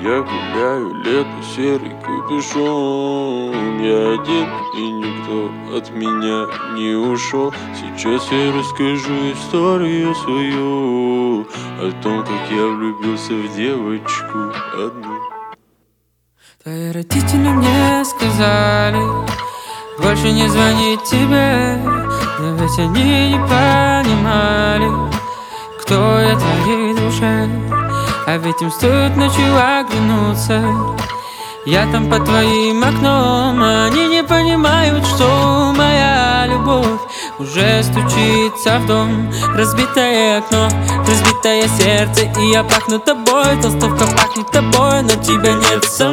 Я гуляю, лето, серый капюшон. Я один, и никто от меня не ушел. Сейчас я расскажу историю свою о том, как я влюбился в девочку одну. Твои родители мне сказали больше не звонить тебе, но ведь они не понимали, кто я твоей душе. А ведь им стоит ночью оглянуться, я там под твоим окном. Они не понимают, что моя любовь уже стучится в дом. Разбитое окно, разбитое сердце, и я пахну тобой. Толстовка пахнет тобой, но тебя нет со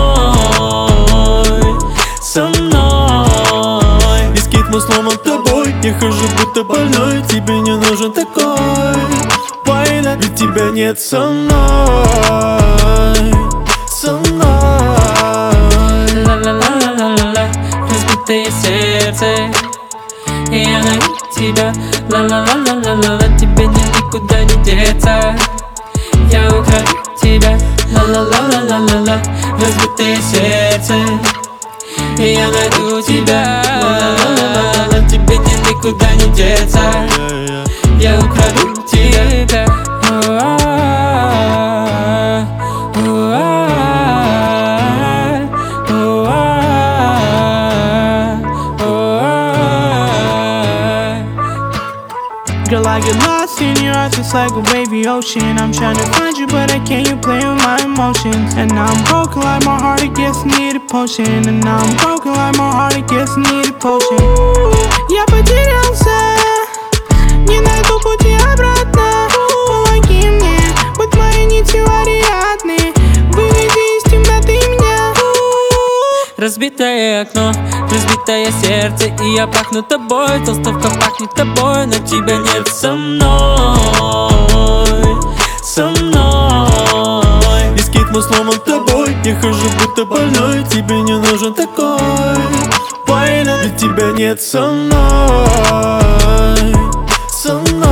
мной, со мной. Бискит мой сломан тобой, я хожу будто больной. Тебе не нужен такой война, ведь тебя нет со мной, со мной. Ла-ла-ла-ла-ла-ла, разбитое сердце, и я найду тебя. Ла-ла-ла-ла-ла-ла, тебе никуда не деться. Я украду тебя. Ла-ла-ла-ла-ла-ла, разбитое сердце, и я найду тебя. Ла-ла-ла-ла-ла, тебе никуда не деться. Я украду тебя. Girl, I get lost in your eyes, it's like a wavy ocean. I'm trying to find you, but I can't, you playing with my emotions. And now I'm broken like my heart, it gets needed potion. And now I'm broken like my heart, it gets needed potion. Я потерялся, не найду пути обратно. Помоги мне, будь моей нитью Ариадны. Выведи из темноты меня. Разбитое окно, разбитое сердце, и я пахну тобой. Толстовка пахнет тобой, но тебя нет со мной, со мной. Бискит мой сломан тобой, я хожу будто больной. Тебе не нужен такой война, ведь тебя нет со мной, со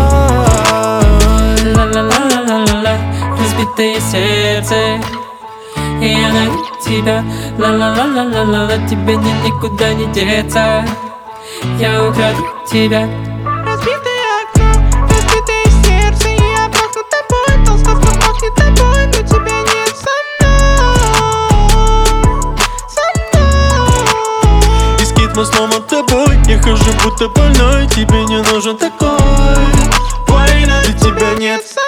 мной. Ла-ла-ла-ла-ла-ла, разбитое сердце, и я найду тебя. Ла-ла-ла-ла-ла-ла, тебе никуда не деться. Я украду тебя. Разбитое окно, разбитое сердце, и я пахну тобой. Толстовка пахнет тобой, но тебя нет со мной, со мной. Бискит мой сломан тобой, я хожу будто больной. Тебе не нужен такой война, ведь тебя нет со